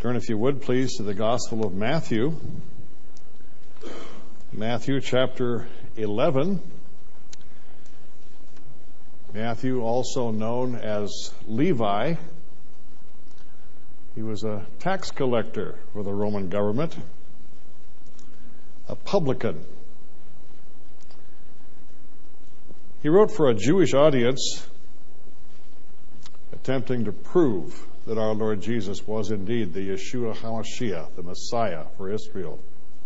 Turn, if you would, please, to the Gospel of Matthew. Matthew chapter 11. Matthew, also known as Levi. He was a tax collector for the Roman government, a publican. He wrote for a Jewish audience, attempting to prove that our Lord Jesus was indeed the Yeshua HaMashiach, the Messiah for Israel.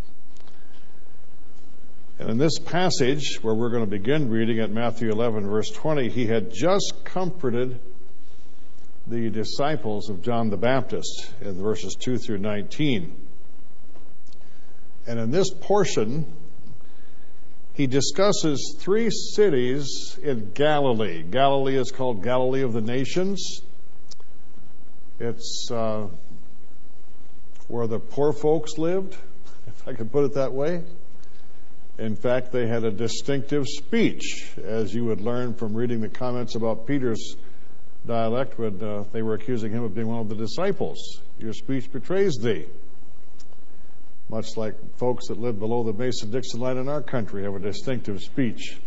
And in this passage, where we're going to begin reading at Matthew 11, verse 20, he had just comforted the disciples of John the Baptist in verses 2 through 19. And in this portion, he discusses three cities in Galilee. Galilee is called Galilee of the Nations. It's where the poor folks lived, if I could put it that way. In fact, they had a distinctive speech, as you would learn from reading the comments about Peter's dialect when they were accusing him of being one of the disciples. Your speech betrays thee. Much like folks that live below the Mason-Dixon line in our country have a distinctive speech.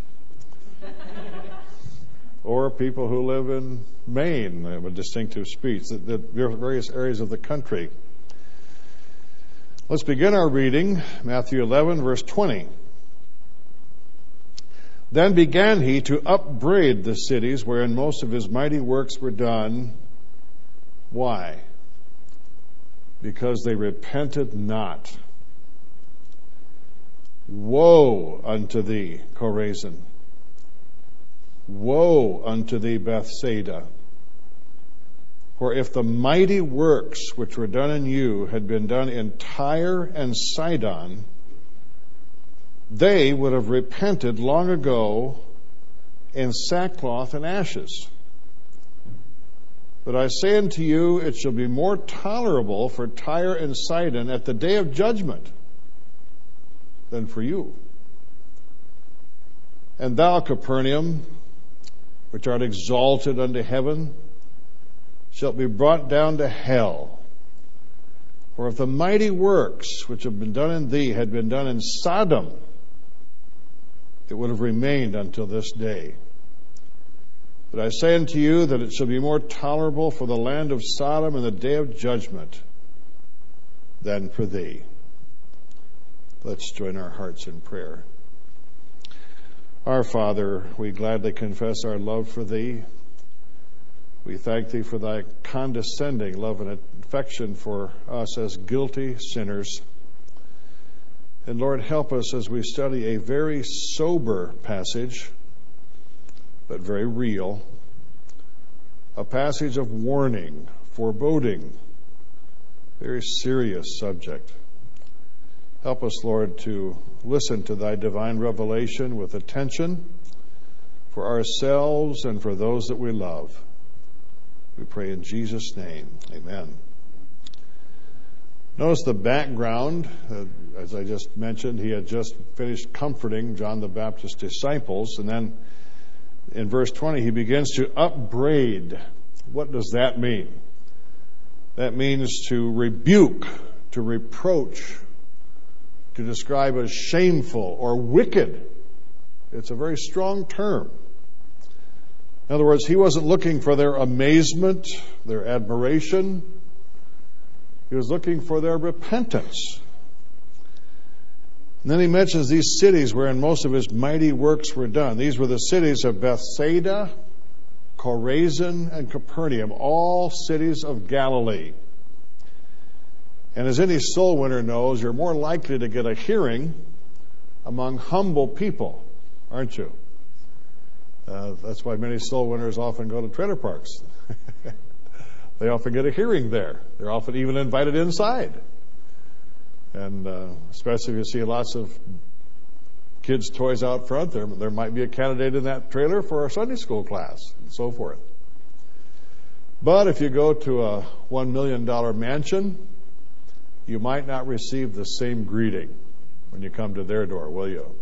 Or people who live in Maine have a distinctive speech, the various areas of the country. Let's begin our reading, Matthew 11, verse 20. Then began he to upbraid the cities wherein most of his mighty works were done. Why? Because they repented not. Woe unto thee, Chorazin! Woe unto thee, Bethsaida! For if the mighty works which were done in you had been done in Tyre and Sidon, they would have repented long ago in sackcloth and ashes. But I say unto you, it shall be more tolerable for Tyre and Sidon at the day of judgment than for you. And thou, Capernaum, which art exalted unto heaven, shalt be brought down to hell. For if the mighty works which have been done in thee had been done in Sodom, it would have remained until this day. But I say unto you that it shall be more tolerable for the land of Sodom in the day of judgment than for thee. Let's join our hearts in prayer. Our Father, we gladly confess our love for Thee. We thank Thee for Thy condescending love and affection for us as guilty sinners. And Lord, help us as we study a very sober passage, but very real. A passage of warning, foreboding, very serious subject. Help us, Lord, to listen to Thy divine revelation with attention for ourselves and for those that we love. We pray in Jesus' name. Amen. Notice the background. As I just mentioned, he had just finished comforting John the Baptist's disciples. And then in verse 20, he begins to upbraid. What does that mean? That means to rebuke, to reproach, to describe as shameful or wicked. It's a very strong term. In other words, he wasn't looking for their amazement, their admiration. He was looking for their repentance. And then he mentions these cities wherein most of his mighty works were done. These were the cities of Bethsaida, Chorazin, and Capernaum, all cities of Galilee. And as any soul winner knows, you're more likely to get a hearing among humble people, aren't you? That's why many soul winners often go to trailer parks. They often get a hearing there. They're often even invited inside. And especially if you see lots of kids' toys out front, there might be a candidate in that trailer for a Sunday school class and so forth. But if you go to a $1 million mansion, you might not receive the same greeting when you come to their door, will you?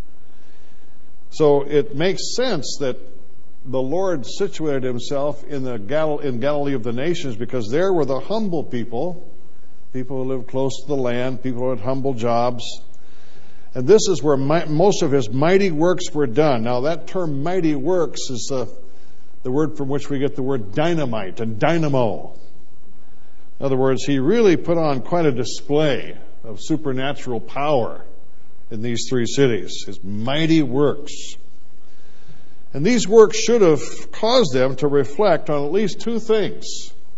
So it makes sense that the Lord situated himself in Galilee of the nations, because there were the humble people people who lived close to the land, people who had humble jobs. And this is where most of his mighty works were done. Now, that term mighty works is the word from which we get the word dynamite and dynamo. In other words, he really put on quite a display of supernatural power in these three cities, his mighty works. And these works should have caused them to reflect on at least two things.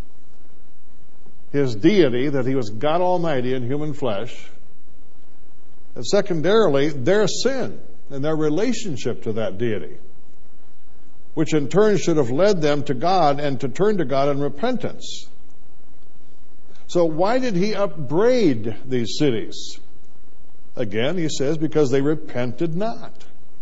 His deity, that he was God Almighty in human flesh, and secondarily, their sin and their relationship to that deity, which in turn should have led them to God and to turn to God in repentance. So why did he upbraid these cities? Again, he says, because they repented not.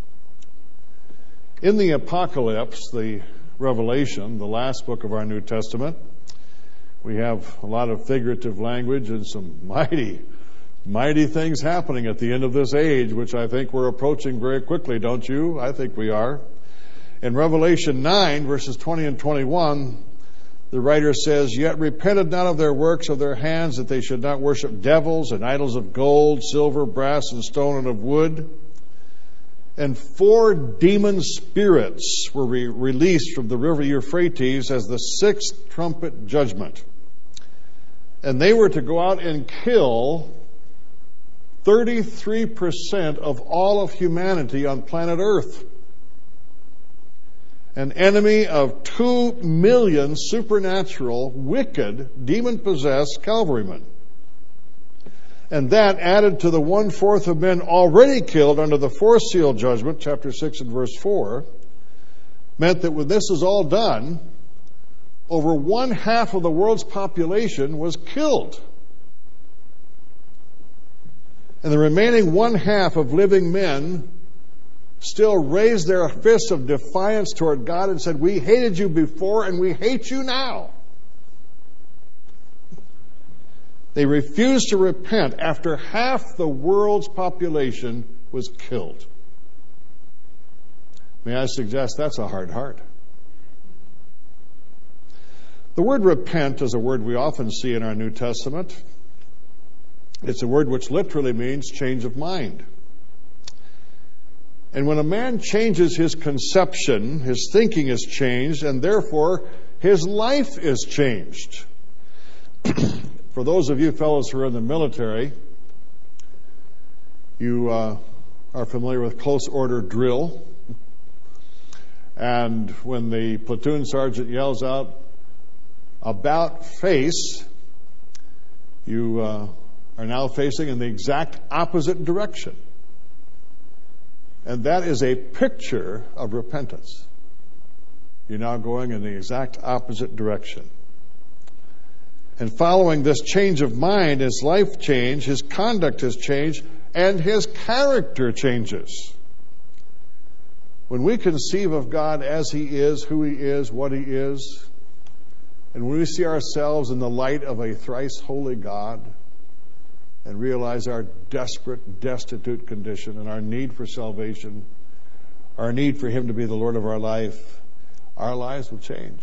In the Apocalypse, the Revelation, the last book of our New Testament, we have a lot of figurative language and some mighty things happening at the end of this age, which I think we're approaching very quickly, don't you? I think we are. In Revelation 9, verses 20 and 21, the writer says, "Yet repented not of their works of their hands, that they should not worship devils and idols of gold, silver, brass, and stone, and of wood. And 4 demon spirits were released from the river Euphrates as the 6th trumpet judgment. And they were to go out and kill 33% of all of humanity on planet Earth. An enemy of 2 million supernatural, wicked, demon-possessed cavalrymen. And that, added to the 1/4 of men already killed under the 4th seal judgment, chapter 6 and verse 4, meant that when this is all done, over 1/2 of the world's population was killed. And the remaining 1/2 of living men still raised their fists of defiance toward God and said, "We hated you before and we hate you now." They refused to repent after half the world's population was killed. May I suggest that's a hard heart. The word repent is a word we often see in our New Testament. It's a word which literally means change of mind. And when a man changes his conception, his thinking is changed, and therefore his life is changed. For those of you fellows who are in the military, you are familiar with close order drill. And when the platoon sergeant yells out, "About face," you are now facing in the exact opposite direction. And that is a picture of repentance. You're now going in the exact opposite direction. And following this change of mind, his life changed, his conduct has changed, and his character changes. When we conceive of God as he is, who he is, what he is, and when we see ourselves in the light of a thrice holy God, and realize our desperate, destitute condition and our need for salvation, our need for him to be the Lord of our life, our lives will change.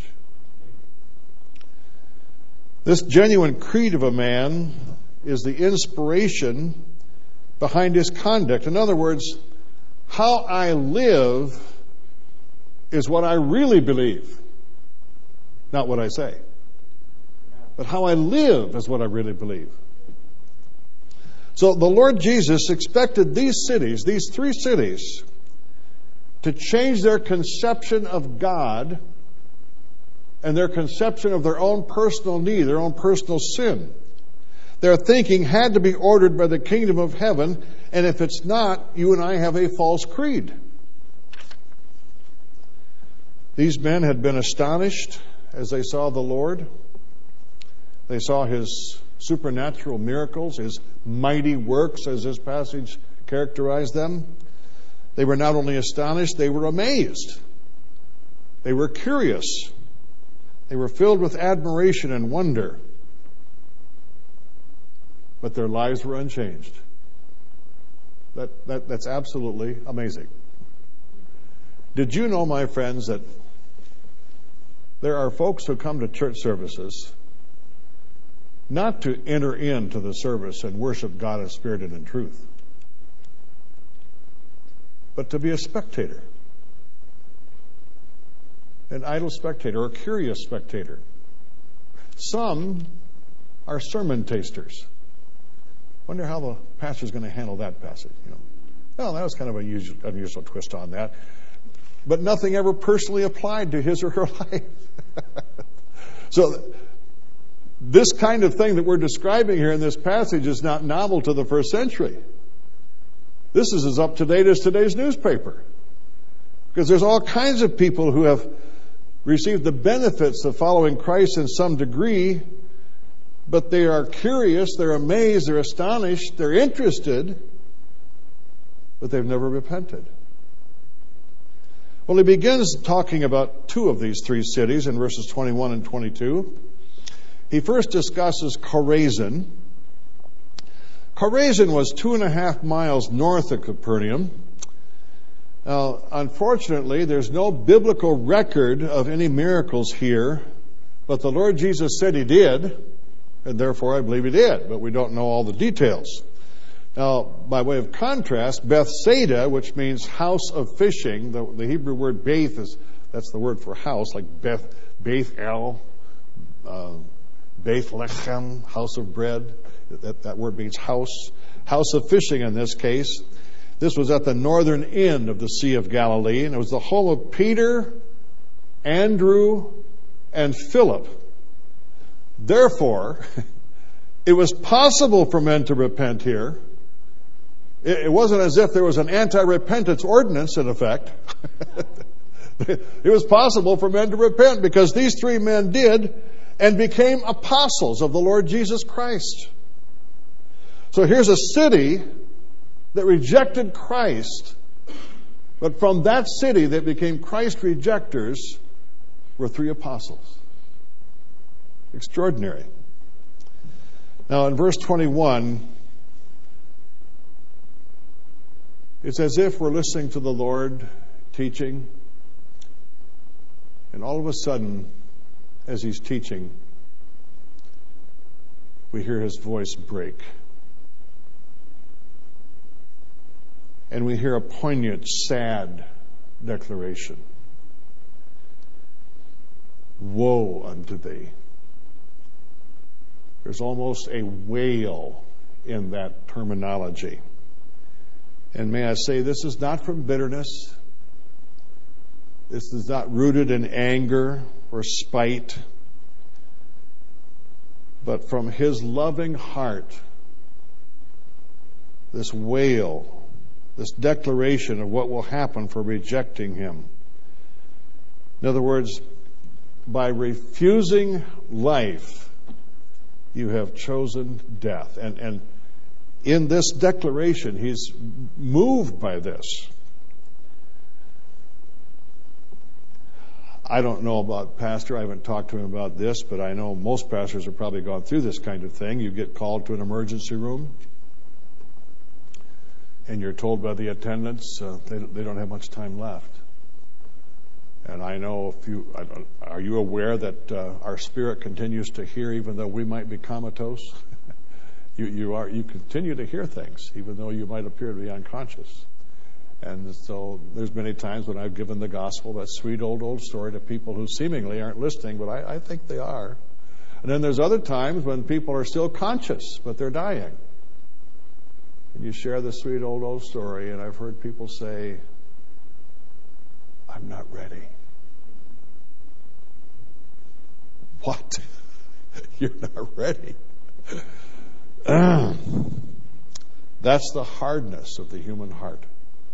This genuine creed of a man is the inspiration behind his conduct. In other words, how I live is what I really believe, not what I say. But how I live is what I really believe. So the Lord Jesus expected these cities, these 3 cities, to change their conception of God and their conception of their own personal need, their own personal sin. Their thinking had to be ordered by the kingdom of heaven, and if it's not, you and I have a false creed. These men had been astonished as they saw the Lord. They saw his supernatural miracles, his mighty works, as this passage characterized them. They were not only astonished, they were amazed. They were curious. They were filled with admiration and wonder. But their lives were unchanged. That's absolutely amazing. Did you know, my friends, that there are folks who come to church services not to enter into the service and worship God in spirit and in truth, but to be a spectator, an idle spectator or curious spectator. Some are sermon tasters. Wonder how the pastor's going to handle that passage. Well, that was kind of an unusual twist on that. But nothing ever personally applied to his or her life. So this kind of thing that we're describing here in this passage is not novel to the first century. This is as up to date as today's newspaper. Because there's all kinds of people who have received the benefits of following Christ in some degree, but they are curious, they're amazed, they're astonished, they're interested, but they've never repented. Well, he begins talking about two of these three cities in verses 21 and 22. He first discusses Chorazin. Chorazin was 2.5 miles north of Capernaum. Now, unfortunately, there's no biblical record of any miracles here, but the Lord Jesus said he did, and therefore I believe he did, but we don't know all the details. Now, by way of contrast, Bethsaida, which means house of fishing, the Hebrew word Beth that's the word for house, like Beth-El, Beth-Lechem, house of bread. That word means house of fishing in this case. This was at the northern end of the Sea of Galilee, and it was the home of Peter, Andrew, and Philip. Therefore, it was possible for men to repent here. It wasn't as if there was an anti-repentance ordinance in effect. It was possible for men to repent because these three men did and became apostles of the Lord Jesus Christ. So here's a city that rejected Christ, but from that city that became Christ rejectors were three apostles. Extraordinary. Now in verse 21, it's as if we're listening to the Lord teaching, and all of a sudden, as he's teaching, we hear his voice break. And we hear a poignant, sad declaration. Woe unto thee. There's almost a wail in that terminology. And may I say, this is not from bitterness. This is not rooted in anger or spite, but from his loving heart, this wail, this declaration of what will happen for rejecting him. In other words, by refusing life, you have chosen death. And in this declaration, he's moved by this. I don't know about pastor. I haven't talked to him about this, but I know most pastors have probably gone through this kind of thing. You get called to an emergency room, and you're told by the attendants they don't have much time left. And I know are you aware that our spirit continues to hear even though we might be comatose? You continue to hear things even though you might appear to be unconscious. And so there's many times when I've given the gospel, that sweet old story, to people who seemingly aren't listening, but I think they are. And then there's other times when people are still conscious, but they're dying. And you share the sweet old story, and I've heard people say, I'm not ready. What? You're not ready? That's the hardness of the human heart.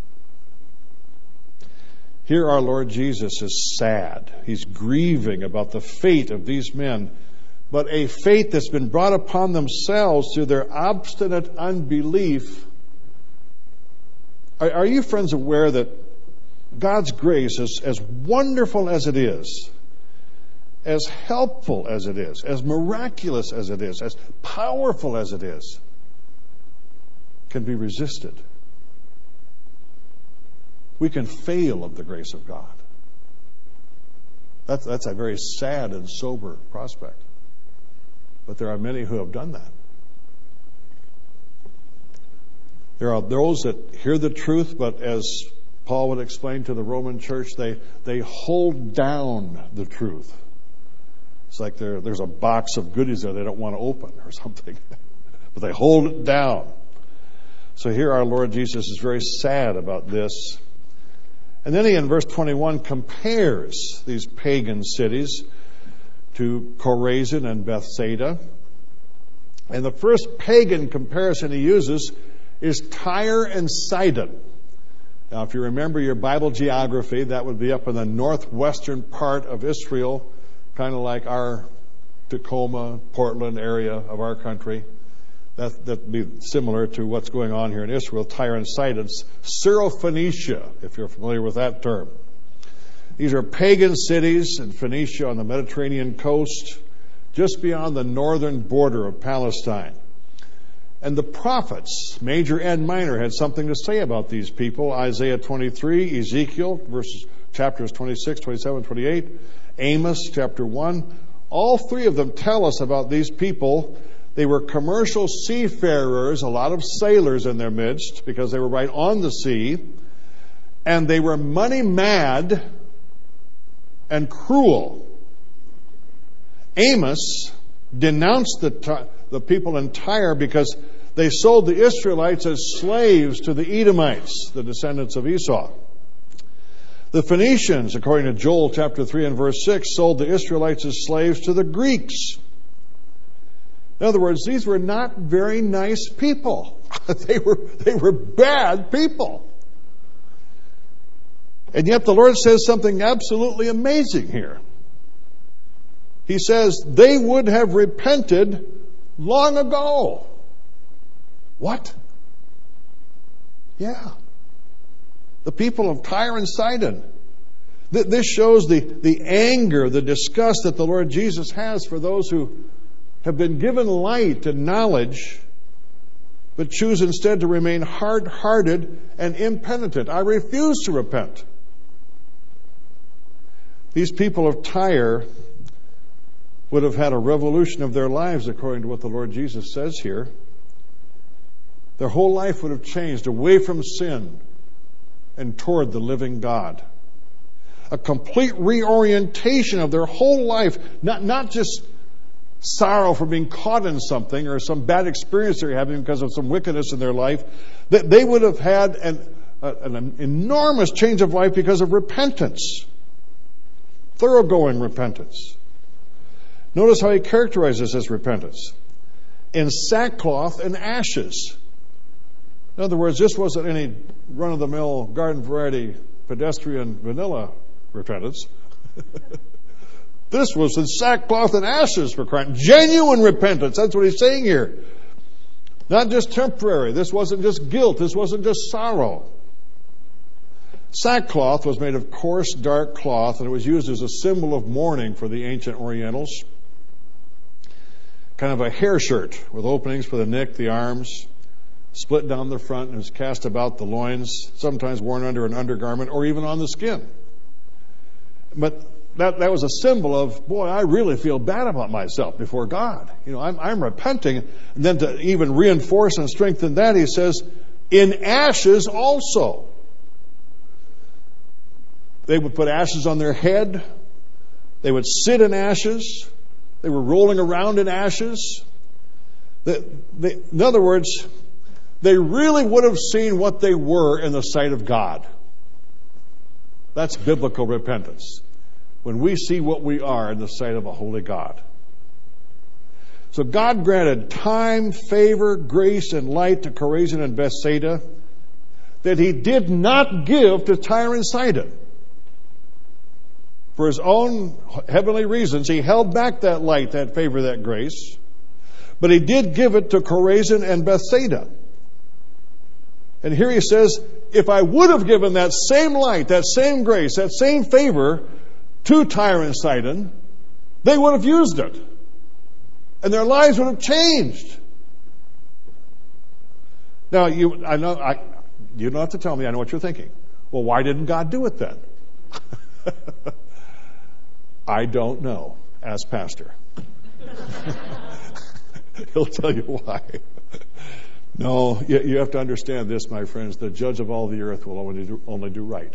Here our Lord Jesus is sad. He's grieving about the fate of these men, but a fate that's been brought upon themselves through their obstinate unbelief. Are you, friends, aware that God's grace, as wonderful as it is, as helpful as it is, as miraculous as it is, as powerful as it is, can be resisted? We can fail of the grace of God. That's a very sad and sober prospect. But there are many who have done that. There are those that hear the truth, but as Paul would explain to the Roman church, they hold down the truth. It's like there's a box of goodies there they don't want to open or something. But they hold it down. So here our Lord Jesus is very sad about this. And then he, in verse 21, compares these pagan cities to Chorazin and Bethsaida. And the first pagan comparison he uses is Tyre and Sidon. Now, if you remember your Bible geography, that would be up in the northwestern part of Israel, kind of like our Tacoma, Portland area of our country. That'd be similar to what's going on here in Israel, Tyre and Sidon. Syrophoenicia, if you're familiar with that term. These are pagan cities in Phoenicia on the Mediterranean coast, just beyond the northern border of Palestine. And the prophets, major and minor, had something to say about these people. Isaiah 23, Ezekiel, chapters 26, 27, 28, Amos, chapter 1. All three of them tell us about these people. They were commercial seafarers, a lot of sailors in their midst, because they were right on the sea. And they were money mad and cruel. Amos denounced the people in Tyre because they sold the Israelites as slaves to the Edomites, the descendants of Esau. The Phoenicians, according to Joel chapter 3 and verse 6, sold the Israelites as slaves to the Greeks. In other words, these were not very nice people. They were bad people. And yet the Lord says something absolutely amazing here. He says, they would have repented long ago. What? Yeah. The people of Tyre and Sidon. This shows the anger, the disgust that the Lord Jesus has for those who have been given light and knowledge, but choose instead to remain hard-hearted and impenitent. I refuse to repent. These people of Tyre would have had a revolution of their lives, according to what the Lord Jesus says here. Their whole life would have changed away from sin and toward the living God. A complete reorientation of their whole life, not just sorrow for being caught in something or some bad experience they're having because of some wickedness in their life. They would have had an enormous change of life because of repentance. Thoroughgoing repentance. Notice how he characterizes this repentance. In sackcloth and ashes. In other words, this wasn't any run-of-the-mill garden variety pedestrian vanilla repentance. This was in sackcloth and ashes for crying. Genuine repentance. That's what he's saying here. Not just temporary. This wasn't just guilt. This wasn't just sorrow. Sackcloth was made of coarse, dark cloth, and it was used as a symbol of mourning for the ancient Orientals. Kind of a hair shirt with openings for the neck, the arms, split down the front, and was cast about the loins, sometimes worn under an undergarment or even on the skin. But that was a symbol of, boy, I really feel bad about myself before God. You know, I'm repenting. And then to even reinforce and strengthen that, he says, in ashes also. They would put ashes on their head. They would sit in ashes. They were rolling around in ashes. In other words, they really would have seen what they were in the sight of God. That's biblical repentance. When we see what we are in the sight of a holy God. So God granted time, favor, grace, and light to Chorazin and Bethsaida that he did not give to Tyre and Sidon. For his own heavenly reasons, he held back that light, that favor, that grace. But he did give it to Chorazin and Bethsaida. And here he says, if I would have given that same light, that same grace, that same favor to Tyre and Sidon, they would have used it. And their lives would have changed. Now, you don't have to tell me, I know what you're thinking. Well, why didn't God do it then? I don't know, as pastor. He'll tell you why. No, you have to understand this, my friends. The judge of all the earth will only do right.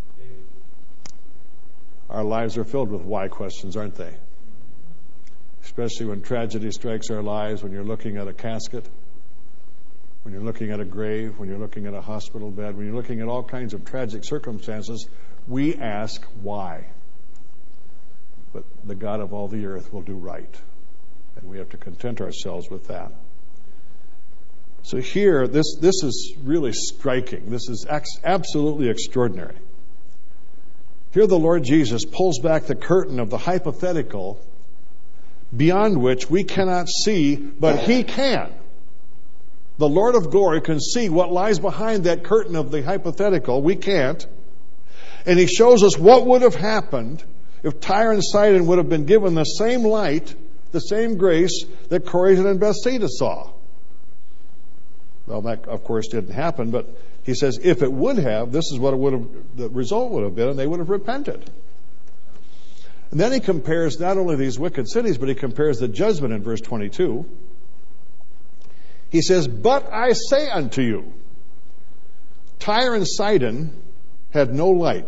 Our lives are filled with why questions, aren't they? Especially when tragedy strikes our lives, when you're looking at a casket, when you're looking at a grave, when you're looking at a hospital bed, when you're looking at all kinds of tragic circumstances, we ask why. But the God of all the earth will do right. And we have to content ourselves with that. So here, this is really striking. This is absolutely extraordinary. Here the Lord Jesus pulls back the curtain of the hypothetical beyond which we cannot see, but He can. The Lord of glory can see what lies behind that curtain of the hypothetical. We can't. And He shows us what would have happened if Tyre and Sidon would have been given the same light, the same grace that Chorazin and Bethsaida saw. Well, that, of course, didn't happen, but He says if it would have, this is what the result would have been, and they would have repented. And then He compares not only these wicked cities, but He compares the judgment in verse 22. He says, "But I say unto you, Tyre and Sidon had no light."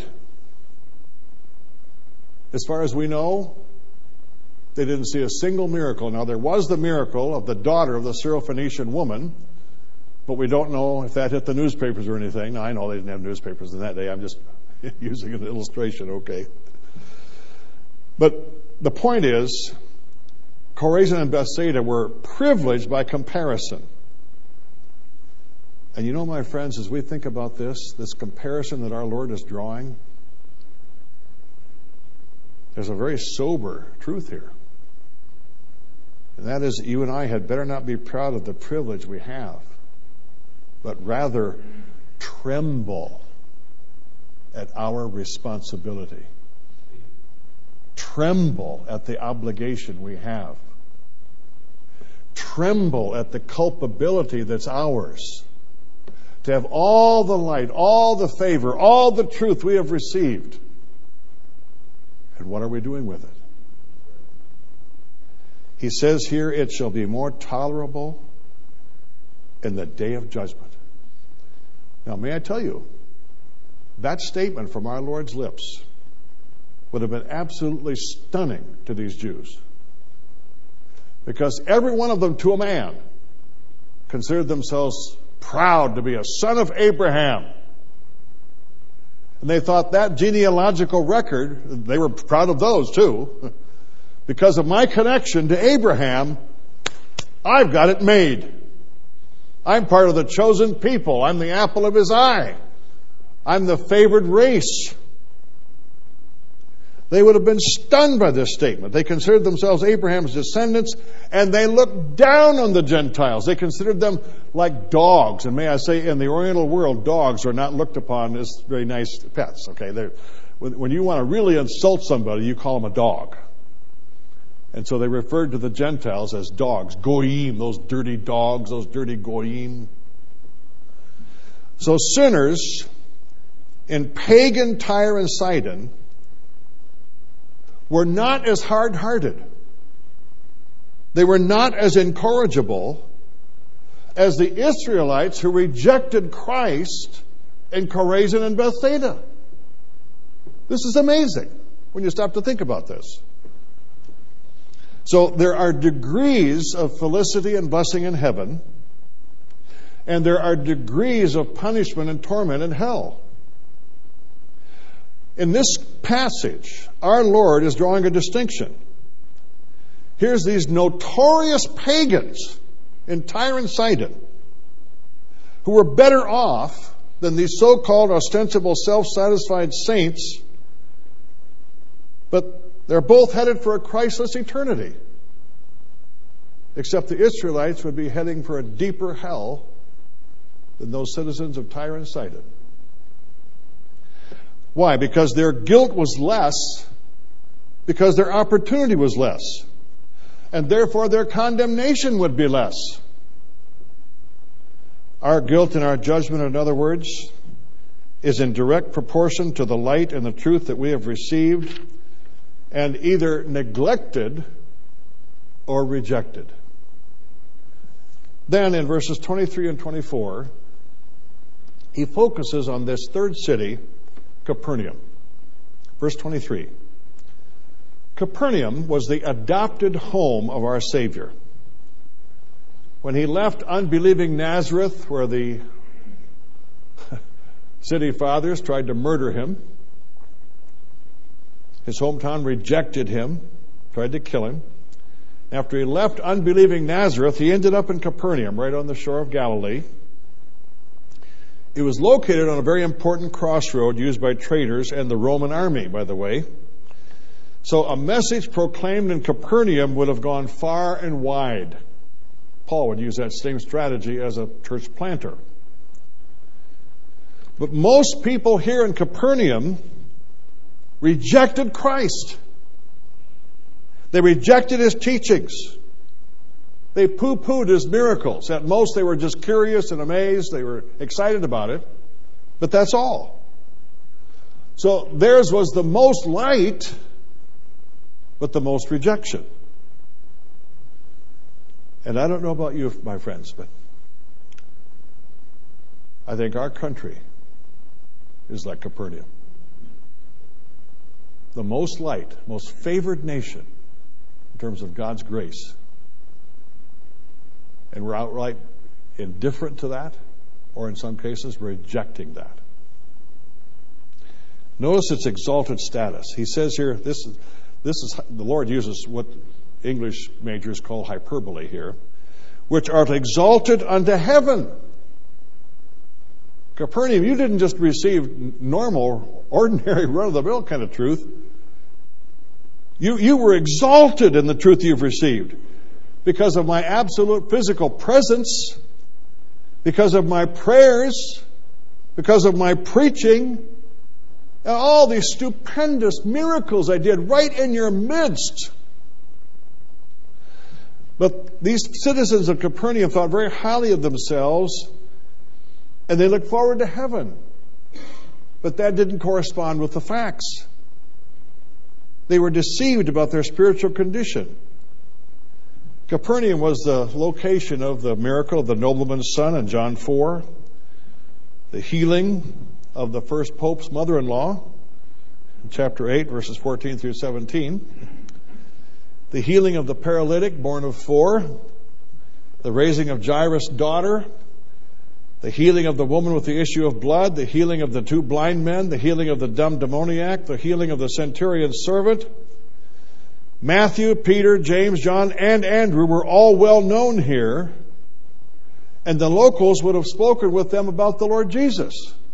As far as we know, they didn't see a single miracle. Now, there was the miracle of the daughter of the Syrophoenician woman, but we don't know if that hit the newspapers or anything. Now, I know they didn't have newspapers in that day. I'm just using an illustration, okay? But the point is, Chorazin and Bethsaida were privileged by comparison. And you know, my friends, as we think about this comparison that our Lord is drawing, there's a very sober truth here. And that is, you and I had better not be proud of the privilege we have, but rather tremble at our responsibility. Tremble at the obligation we have. Tremble at the culpability that's ours. To have all the light, all the favor, all the truth we have received. And what are we doing with it? He says here, it shall be more tolerable in the day of judgment. Now, may I tell you, that statement from our Lord's lips would have been absolutely stunning to these Jews. Because every one of them, to a man, considered themselves proud to be a son of Abraham. And they thought that genealogical record, they were proud of those too. Because of my connection to Abraham, I've got it made. I'm part of the chosen people. I'm the apple of His eye. I'm the favored race. They would have been stunned by this statement. They considered themselves Abraham's descendants, and they looked down on the Gentiles. They considered them like dogs. And may I say, in the Oriental world, dogs are not looked upon as very nice pets. Okay, when you want to really insult somebody, you call them a dog. And so they referred to the Gentiles as dogs. Goyim, those dirty dogs, those dirty goyim. So sinners in pagan Tyre and Sidon were not as hard-hearted. They were not as incorrigible as the Israelites who rejected Christ in Chorazin and Bethsaida. This is amazing when you stop to think about this. So there are degrees of felicity and blessing in heaven, and there are degrees of punishment and torment in hell. In this passage, our Lord is drawing a distinction. Here's these notorious pagans in Tyre and Sidon who were better off than these so-called ostensible self-satisfied saints, but they're both headed for a Christless eternity. Except the Israelites would be heading for a deeper hell than those citizens of Tyre and Sidon. Why? Because their guilt was less, because their opportunity was less, and therefore their condemnation would be less. Our guilt and our judgment, in other words, is in direct proportion to the light and the truth that we have received and either neglected or rejected. Then in verses 23 and 24, he focuses on this third city, Capernaum. Verse 23. Capernaum was the adopted home of our Savior. When he left unbelieving Nazareth, where the city fathers tried to murder him, his hometown rejected him, tried to kill him. After he left unbelieving Nazareth, he ended up in Capernaum, right on the shore of Galilee. It was located on a very important crossroad used by traders and the Roman army, by the way. So a message proclaimed in Capernaum would have gone far and wide. Paul would use that same strategy as a church planter. But most people here in Capernaum rejected Christ. They rejected his teachings. They poo-pooed his miracles. At most, they were just curious and amazed. They were excited about it. But that's all. So theirs was the most light, but the most rejection. And I don't know about you, my friends, but I think our country is like Capernaum. The most light, most favored nation in terms of God's grace. And we're outright indifferent to that, or in some cases, rejecting that. Notice its exalted status. He says here, this is the Lord uses what English majors call hyperbole here, which art exalted unto heaven. Capernaum, you didn't just receive normal, ordinary, run-of-the-mill kind of truth. You were exalted in the truth you've received because of my absolute physical presence, because of my prayers, because of my preaching, and all these stupendous miracles I did right in your midst. But these citizens of Capernaum thought very highly of themselves, and they looked forward to heaven. But that didn't correspond with the facts. They were deceived about their spiritual condition. Capernaum was the location of the miracle of the nobleman's son in John 4, the healing of the first pope's mother-in-law in chapter 8, verses 14 through 17, the healing of the paralytic born of 4, the raising of Jairus' daughter, the healing of the woman with the issue of blood, the healing of the 2 blind men, the healing of the dumb demoniac, the healing of the centurion's servant. Matthew, Peter, James, John, and Andrew were all well known here, and the locals would have spoken with them about the Lord Jesus.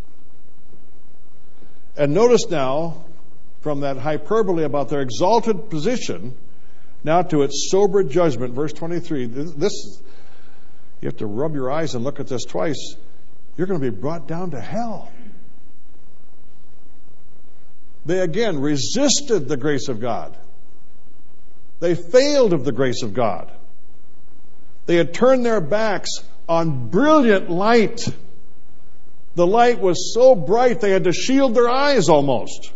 And notice now, from that hyperbole about their exalted position, now to its sober judgment, verse 23. You have to rub your eyes and look at this twice. You're going to be brought down to hell. They again resisted the grace of God. They failed of the grace of God. They had turned their backs on brilliant light. The light was so bright they had to shield their eyes almost.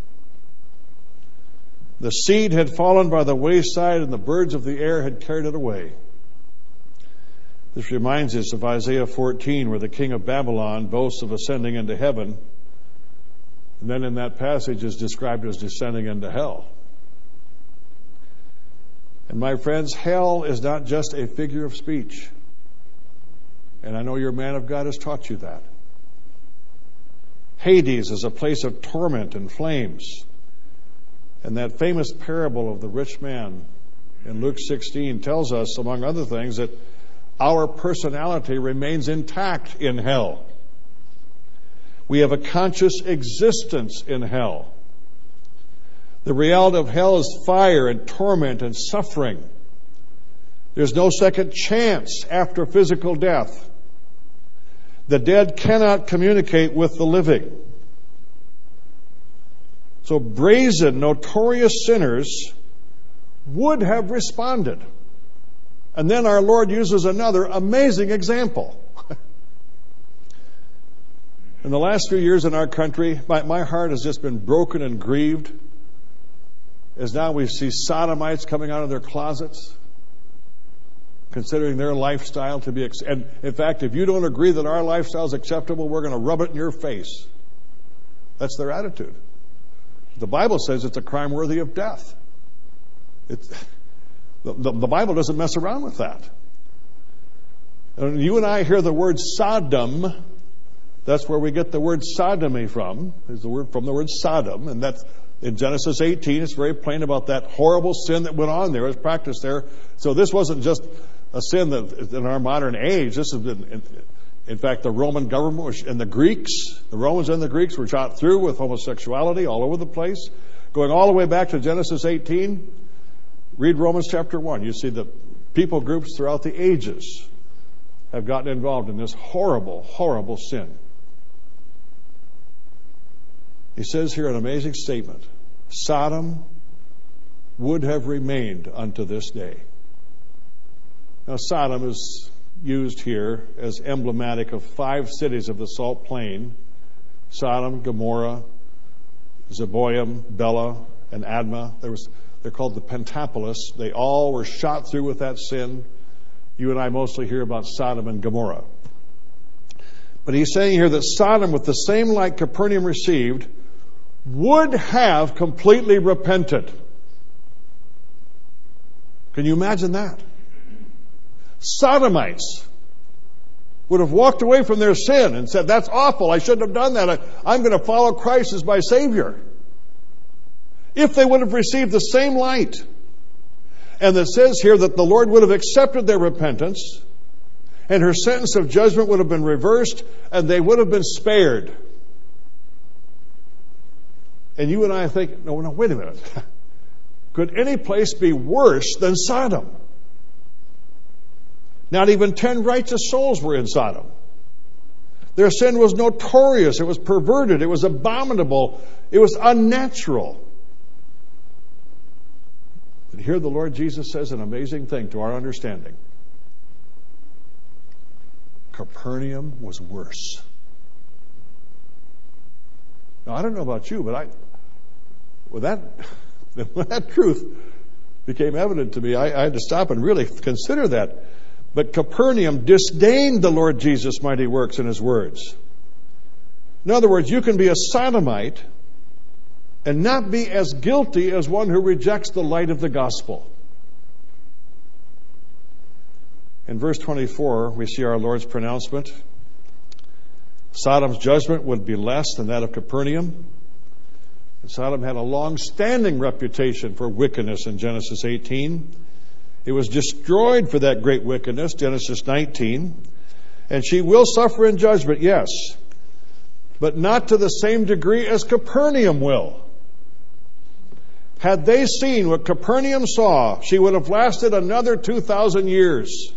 The seed had fallen by the wayside and the birds of the air had carried it away. This reminds us of Isaiah 14, where the king of Babylon boasts of ascending into heaven, and then in that passage is described as descending into hell. And my friends, hell is not just a figure of speech. And I know your man of God has taught you that. Hades is a place of torment and flames. And that famous parable of the rich man in Luke 16 tells us, among other things, that our personality remains intact in hell. We have a conscious existence in hell. The reality of hell is fire and torment and suffering. There's no second chance after physical death. The dead cannot communicate with the living. So brazen, notorious sinners would have responded. And then our Lord uses another amazing example. In the last few years in our country, my heart has just been broken and grieved as now we see sodomites coming out of their closets. considering their lifestyle to be, and in fact, if you don't agree that our lifestyle is acceptable, we're going to rub it in your face. That's their attitude. The Bible says it's a crime worthy of death. The Bible doesn't mess around with that. And you and I hear the word Sodom. That's where we get the word sodomy from. Is the word from the word Sodom, and that's in Genesis 18. It's very plain about that horrible sin that went on there, was practiced there. So this wasn't just a sin that in our modern age. This has been, in fact, the Roman government and the Romans and the Greeks were shot through with homosexuality all over the place, going all the way back to Genesis 18. Read Romans chapter 1. You see that people groups throughout the ages have gotten involved in this horrible, horrible sin. He says here an amazing statement. Sodom would have remained unto this day. Now, Sodom is used here as emblematic of 5 cities of the Salt Plain: Sodom, Gomorrah, Zeboim, Bela, and Admah. They're called the Pentapolis. They all were shot through with that sin. You and I mostly hear about Sodom and Gomorrah. But he's saying here that Sodom, with the same light Capernaum received, would have completely repented. Can you imagine that? Sodomites would have walked away from their sin and said, that's awful, I shouldn't have done that. I'm going to follow Christ as my Savior. If they would have received the same light. And it says here that the Lord would have accepted their repentance, and her sentence of judgment would have been reversed, and they would have been spared. And you and I think, no, wait a minute. Could any place be worse than Sodom? Not even 10 righteous souls were in Sodom. Their sin was notorious. It was perverted. It was abominable. It was unnatural. And here the Lord Jesus says an amazing thing to our understanding. Capernaum was worse. Now, I don't know about you, but when that truth became evident to me, I had to stop and really consider that. But Capernaum disdained the Lord Jesus' mighty works and his words. In other words, you can be a sodomite and not be as guilty as one who rejects the light of the gospel. In verse 24, we see our Lord's pronouncement. Sodom's judgment would be less than that of Capernaum. Sodom had a long-standing reputation for wickedness in Genesis 18. It was destroyed for that great wickedness, Genesis 19. And she will suffer in judgment, yes, but not to the same degree as Capernaum will. Had they seen what Capernaum saw, she would have lasted another 2,000 years.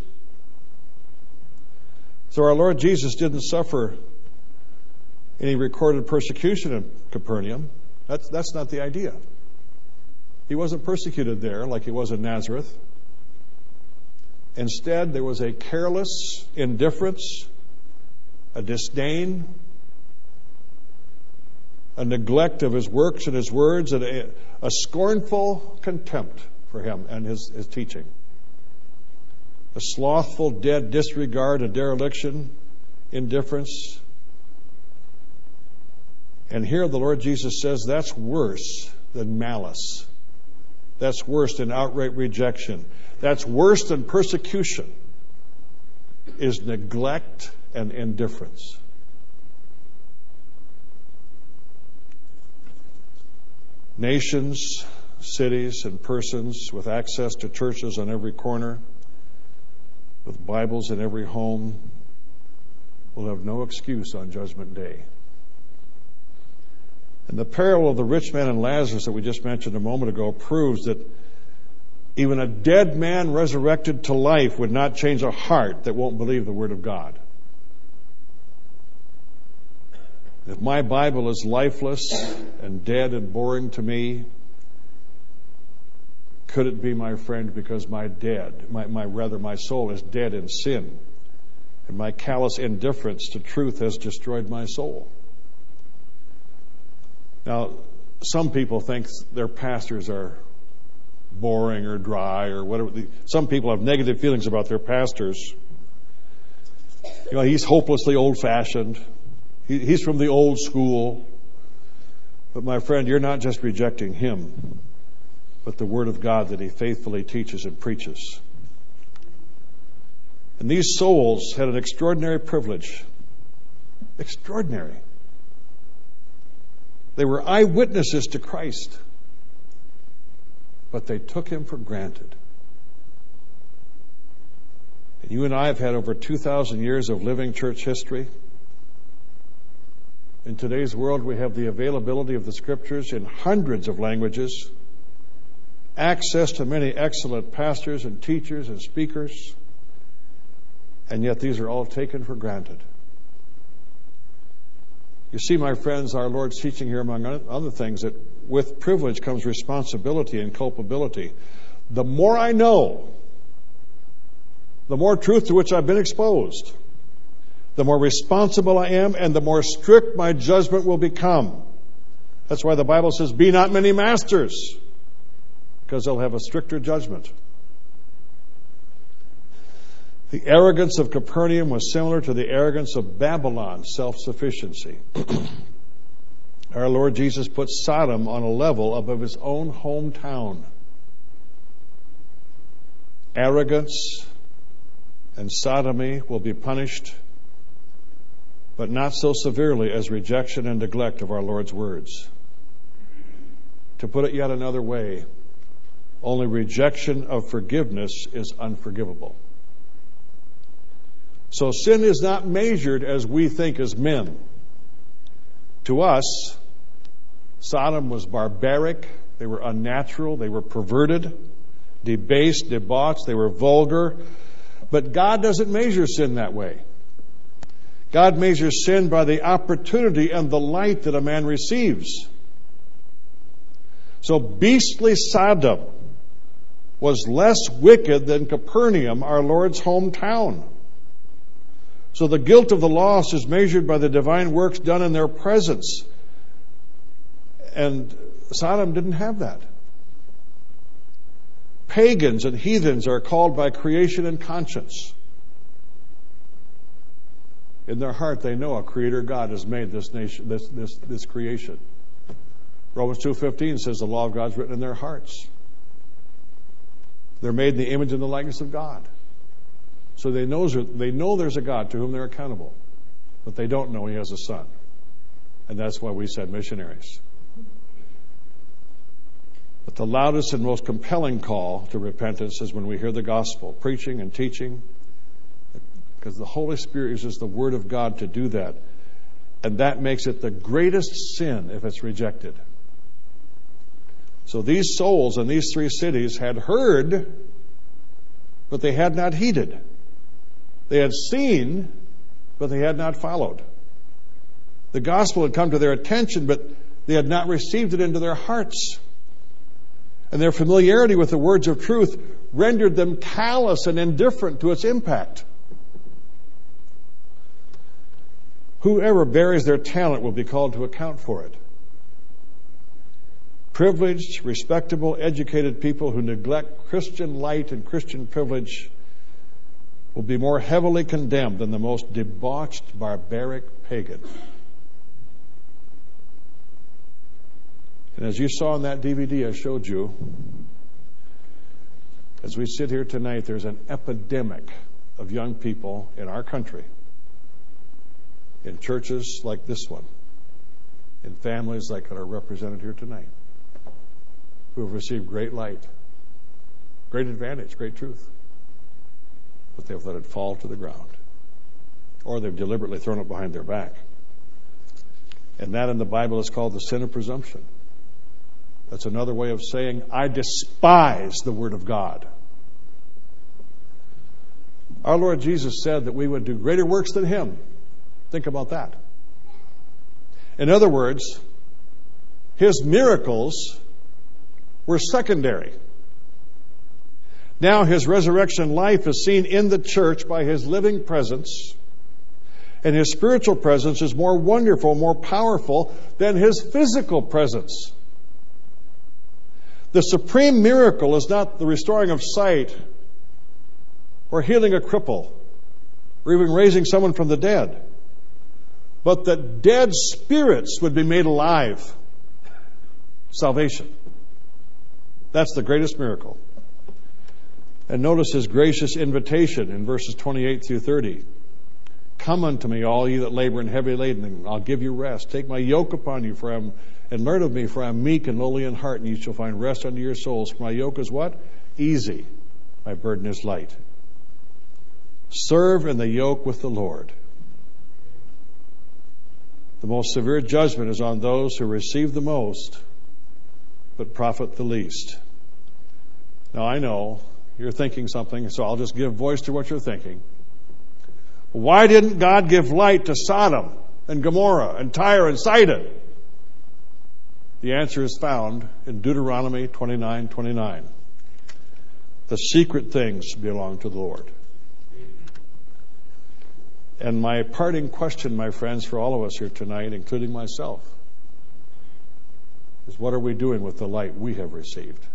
So our Lord Jesus didn't suffer any recorded persecution in Capernaum. That's not the idea. He wasn't persecuted there like he was in Nazareth. Instead, there was a careless indifference, a disdain, a neglect of his works and his words, and a scornful contempt for him and his teaching. A slothful, dead disregard, a dereliction, indifference. And here the Lord Jesus says that's worse than malice. That's worse than outright rejection. That's worse than persecution, is neglect and indifference. Nations, cities, and persons with access to churches on every corner, with Bibles in every home, will have no excuse on Judgment Day. And the parable of the rich man and Lazarus that we just mentioned a moment ago proves that even a dead man resurrected to life would not change a heart that won't believe the Word of God. If my Bible is lifeless and dead and boring to me, could it be, my friend, because my soul is dead in sin, and my callous indifference to truth has destroyed my soul? Now, some people think their pastors are boring or dry or whatever. Some people have negative feelings about their pastors. He's hopelessly old-fashioned. He's from the old school. But my friend, you're not just rejecting him, but the Word of God that he faithfully teaches and preaches. And these souls had an extraordinary privilege. Extraordinary. They were eyewitnesses to Christ, but they took him for granted. And you and I have had over 2,000 years of living church history. In today's world, we have the availability of the Scriptures in hundreds of languages, access to many excellent pastors and teachers and speakers, and yet these are all taken for granted. You see, my friends, our Lord's teaching here, among other things, that with privilege comes responsibility and culpability. The more I know, the more truth to which I've been exposed, the more responsible I am, and the more strict my judgment will become. That's why the Bible says, be not many masters, because they'll have a stricter judgment. The arrogance of Capernaum was similar to the arrogance of Babylon's self-sufficiency. Our Lord Jesus put Sodom on a level above his own hometown. Arrogance and sodomy will be punished, but not so severely as rejection and neglect of our Lord's words. To put it yet another way, only rejection of forgiveness is unforgivable. So sin is not measured as we think as men. To us, Sodom was barbaric, they were unnatural, they were perverted, debased, debauched, they were vulgar. But God doesn't measure sin that way. God measures sin by the opportunity and the light that a man receives. So beastly Sodom was less wicked than Capernaum, our Lord's hometown. So the guilt of the lost is measured by the divine works done in their presence. And Sodom didn't have that. Pagans and heathens are called by creation and conscience. In their heart, they know a creator God has made this nation, this creation. Romans 2:15 says the law of God is written in their hearts. They're made in the image and the likeness of God. So they know there's a God to whom they're accountable, but they don't know he has a son. And that's why we send missionaries. But the loudest and most compelling call to repentance is when we hear the gospel, preaching and teaching, because the Holy Spirit uses the Word of God to do that. And that makes it the greatest sin if it's rejected. So these souls in these three cities had heard, but they had not heeded. They had seen, but they had not followed. The gospel had come to their attention, but they had not received it into their hearts. And their familiarity with the words of truth rendered them callous and indifferent to its impact. Whoever buries their talent will be called to account for it. Privileged, respectable, educated people who neglect Christian light and Christian privilege will be more heavily condemned than the most debauched, barbaric pagan. And as you saw in that DVD I showed you, as we sit here tonight, there's an epidemic of young people in our country, in churches like this one, in families like that are represented here tonight, who have received great light, great advantage, great truth, but they've let it fall to the ground, or they've deliberately thrown it behind their back. And that in the Bible is called the sin of presumption. That's another way of saying, I despise the Word of God. Our Lord Jesus said that we would do greater works than Him. Think about that. In other words, His miracles were secondary. Now His resurrection life is seen in the church by His living presence, and His spiritual presence is more wonderful, more powerful than His physical presence. The supreme miracle is not the restoring of sight or healing a cripple or even raising someone from the dead, but that dead spirits would be made alive. Salvation. That's the greatest miracle. And notice his gracious invitation in verses 28 through 30. Come unto me, all ye that labor and heavy laden, and I'll give you rest. Take my yoke upon you, and learn of me, for I am meek and lowly in heart, and you shall find rest unto your souls. For my yoke is what? Easy. My burden is light. Serve in the yoke with the Lord. The most severe judgment is on those who receive the most, but profit the least. Now I know you're thinking something, so I'll just give voice to what you're thinking. Why didn't God give light to Sodom and Gomorrah and Tyre and Sidon? The answer is found in Deuteronomy 29:29. The secret things belong to the Lord. And my parting question, my friends, for all of us here tonight, including myself, is what are we doing with the light we have received?